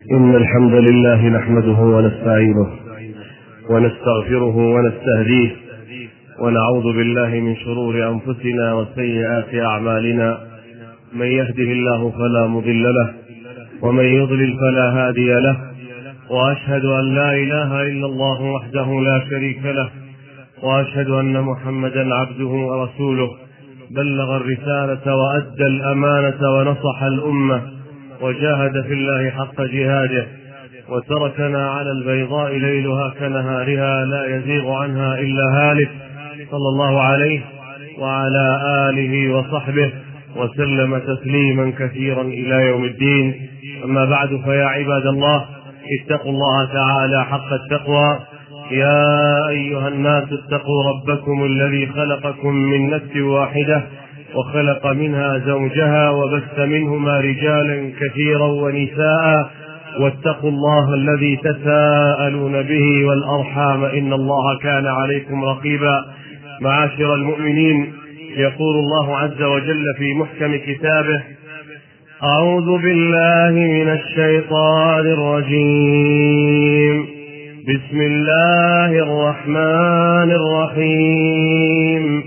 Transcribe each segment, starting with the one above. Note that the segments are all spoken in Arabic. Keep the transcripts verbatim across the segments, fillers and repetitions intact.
إن الحمد لله نحمده ونستعينه ونستغفره ونستهديه ونعوذ بالله من شرور أنفسنا وسيئات أعمالنا. من يهده الله فلا مضل له ومن يضلل فلا هادي له، وأشهد أن لا إله إلا الله وحده لا شريك له، وأشهد أن محمدا عبده ورسوله، بلغ الرسالة وأدى الأمانة ونصح الأمة وجاهد في الله حق جهاده، وتركنا على البيضاء ليلها كنهارها لا يزيغ عنها إلا هالك، صلى الله عليه وعلى آله وصحبه وسلم تسليما كثيرا إلى يوم الدين. أما بعد، فيا عباد الله، اتقوا الله تعالى حق التقوى. يا أيها الناس اتقوا ربكم الذي خلقكم من نفس واحدة وخلق منها زوجها وبث منهما رجالا كثيرا ونساء، واتقوا الله الذي تساءلون به والأرحام إن الله كان عليكم رقيبا. معاشر المؤمنين، يقول الله عز وجل في محكم كتابه: أعوذ بالله من الشيطان الرجيم، بسم الله الرحمن الرحيم.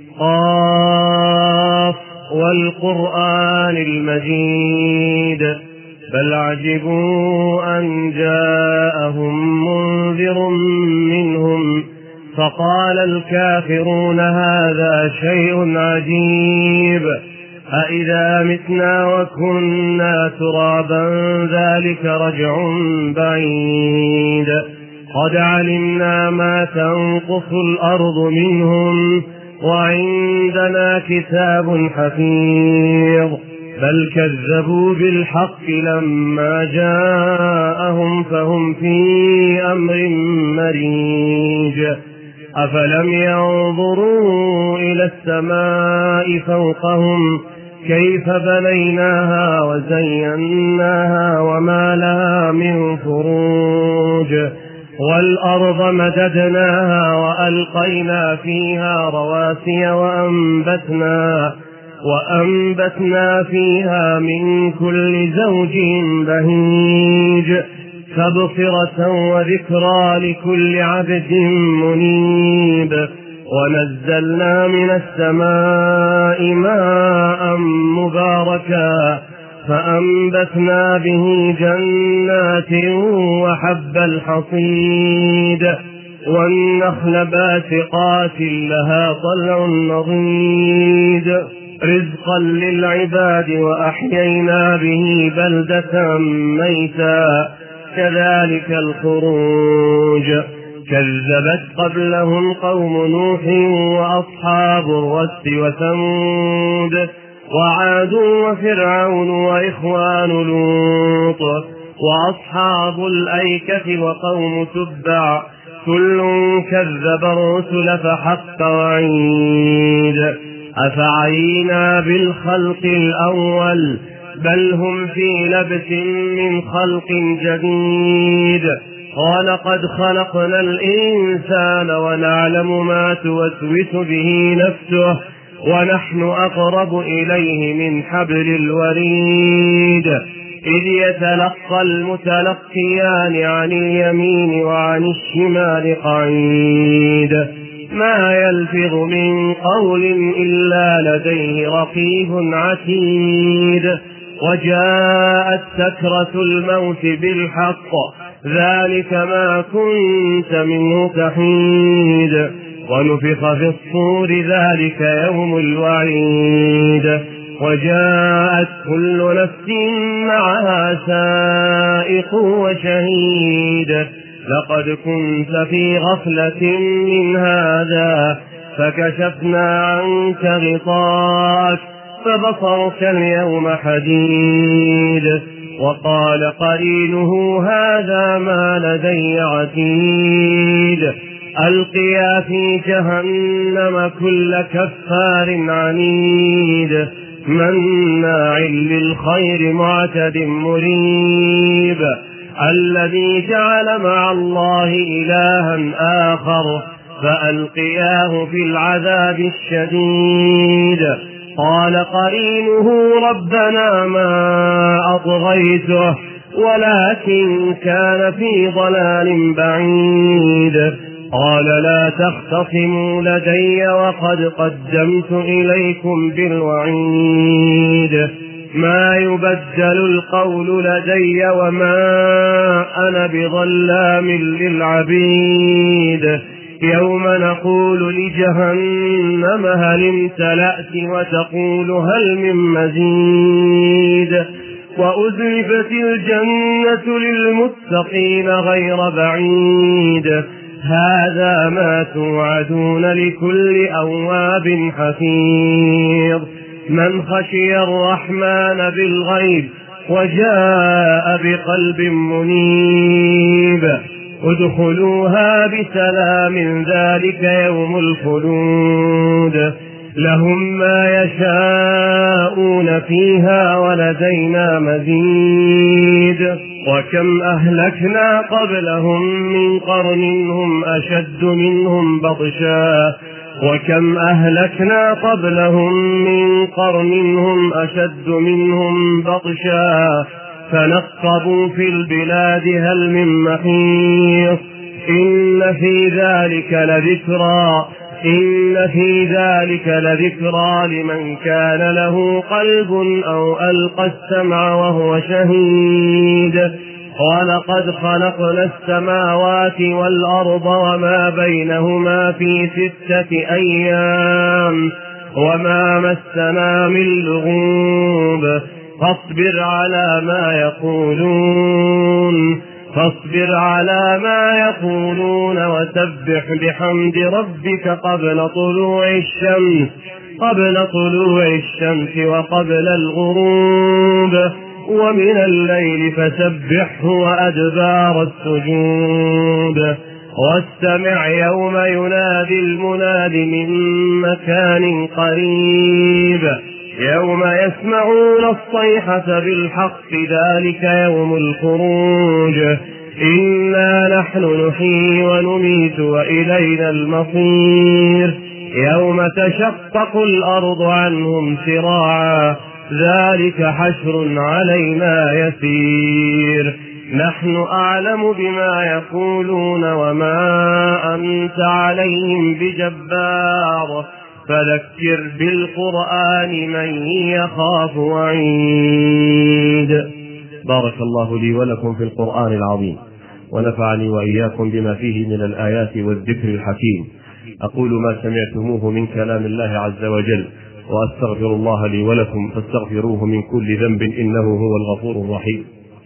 قاف والقرآن المجيد، بل عجبوا أن جاءهم منذر منهم فقال الكافرون هذا شيء عجيب، أإذا متنا وكنا ترابا ذلك رجع بعيد، قد علمنا ما تنقص الأرض منهم وعندنا كتاب حفيظ، بل كذبوا بالحق لما جاءهم فهم في أمر مريج. أفلم ينظروا إلى السماء فوقهم كيف بنيناها وزيناها وما لها من فروج، والأرض مددناها وألقينا فيها رواسي وأنبتنا وأنبتنا فيها من كل زوج بهيج، تبصرة وذكرى لكل عبد منيب. ونزلنا من السماء ماء مباركا فأنبتنا به جنات وحب الحصيد والنخل باسقات لها طلع نضيد، رزقا للعباد وأحيينا به بلدة ميتا، كذلك الخروج. كذبت قبلهم قوم نوح وأصحاب الرس وثمود وعاد وفرعون وإخوان لوط وأصحاب الأيكة وقوم تبع، كل كذب الرسل فحق وعيد. أفعينا بالخلق الأول بل هم في لبس من خلق جديد، ولقد خلقنا الإنسان ونعلم ما توسوس به نفسه ونحن أقرب إليه من حبل الوريد، إذ يتلقى المتلقيان عن اليمين وعن الشمال قعيد، ما يلفظ من قول إلا لديه رقيب عتيد. وجاءت سكرة الموت بالحق ذلك ما كنت منه تحيد، ونفخ في الصور ذلك يوم الوعيد، وجاءت كل نفس معها سائق وشهيد، لقد كنت في غفلة من هذا فكشفنا عنك غطاءك فبصرك اليوم حديد. وقال قرينه هذا ما لدي عتيد، ألقيا في جهنم كل كفار عنيد، مناع للخير معتد مريب، الذي جعل مع الله إلها آخر فألقياه في العذاب الشديد. قال قرينه ربنا ما أطغيته ولكن كان في ضلال بعيد. قال لا تختصموا لدي وقد قدمت إليكم بالوعيد. ما يبدل القول لدي وما أنا بظلام للعبيد. يوم نقول لجهنم هل امتلأت وتقول هل من مزيد. وأزلفت الجنة للمتقين غير بعيد. هذا ما توعدون لكل أواب حفيظ. من خشي الرحمن بالغيب وجاء بقلب منيب. ادخلوها بسلام ذلك يوم الخلود. لهم ما يشاءون فيها ولدينا مزيد. وكم أهلكنا قبلهم من قرن هم أشد منهم بطشا وكم أهلكنا قبلهم من قرن هم أشد منهم بطشا فنقبوا في البلاد هل من محيص. إن في ذلك لذكرى إن في ذلك لذكرى لمن كان له قلب أو ألقى السمع وهو شهيد. ولقد خلقنا السماوات والأرض وما بينهما في ستة أيام وما مسنا من لغوب. فاصبر على ما يقولون فاصبر على ما يقولون وسبح بحمد ربك قبل طلوع الشمس قبل طلوع الشمس وقبل الغروب ومن الليل فسبحه وأدبار السجود. واستمع يوم ينادي المناد من مكان قريب. يوم يسمعون الصيحة بالحق ذلك يوم الخروج. إنا نحن نحيي ونميت وإلينا المصير. يوم تشقق الأرض عنهم سراعا ذلك حشر علينا يسير. نحن أعلم بما يقولون وما أنت عليهم بجبار. فذكر بالقرآن من يخاف وعيد. بارك الله لي ولكم في القرآن العظيم ونفعني وإياكم بما فيه من الآيات والذكر الحكيم. أقول ما سمعتموه من كلام الله عز وجل وأستغفر الله لي ولكم فاستغفروه من كل ذنب إنه هو الغفور الرحيم.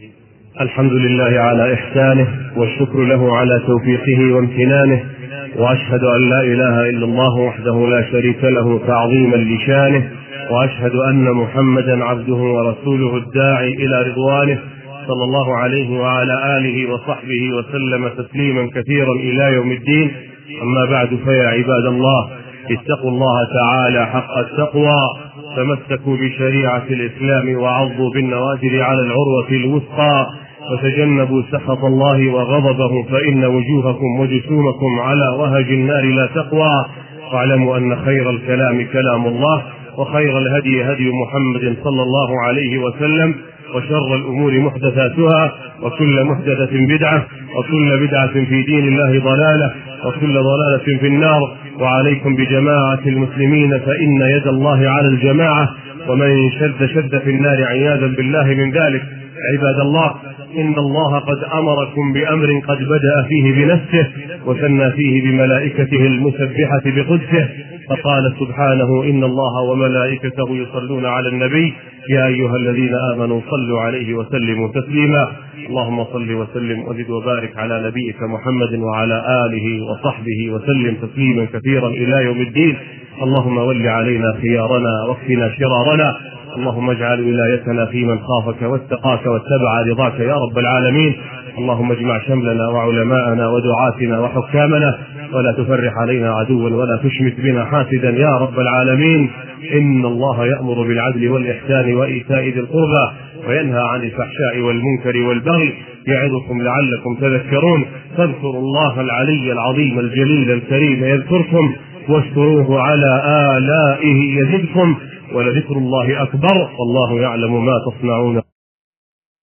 الحمد لله على إحسانه والشكر له على توفيقه وامتنانه. وأشهد أن لا إله إلا الله وحده لا شريك له تعظيما لشانه. وأشهد أن محمدا عبده ورسوله الداعي إلى رضوانه صلى الله عليه وعلى آله وصحبه وسلم تسليما كثيرا إلى يوم الدين. أما بعد فيا عباد الله اتقوا الله تعالى حق التقوى. تمسكوا بشريعة الإسلام وعضوا بالنواجذ على العروة الوثقى وتجنبوا سخط الله وغضبه فإن وجوهكم وجسومكم على وهج النار لا تقوى. واعلموا أن خير الكلام كلام الله وخير الهدي هدي محمد صلى الله عليه وسلم وشر الأمور محدثاتها وكل محدثة بدعة وكل بدعة في دين الله ضلالة وكل ضلالة في النار. وعليكم بجماعة المسلمين فإن يد الله على الجماعة ومن شد شد في النار عياذا بالله من ذلك. عباد الله إن الله قد أمركم بأمر قد بدأ فيه بنفسه وثنى فيه بملائكته المسبحة بقدسه. فقال سبحانه إن الله وملائكته يصلون على النبي يا أيها الذين آمنوا صلوا عليه وسلموا تسليما. اللهم صل وسلم وزد وبارك على نبيك محمد وعلى آله وصحبه وسلم تسليما كثيرا إلى يوم الدين. اللهم ول علينا خيارنا واكفنا شرارنا. اللهم اجعل ولايتنا في من خافك واتقاك واتبع رضاك يا رب العالمين. اللهم اجمع شملنا وعلماءنا ودعاتنا وحكامنا ولا تفرح علينا عدوا ولا تشمت بنا حاسدا يا رب العالمين. إن الله يأمر بالعدل والإحسان وإيتاء ذي القربى وينهى عن الفحشاء والمنكر والبغي يعظكم لعلكم تذكرون. فاذكروا الله العلي العظيم الجليل الكريم يذكركم واشكروه على آلائه يزدكم ولذكر الله أكبر والله يعلم ما تصنعون.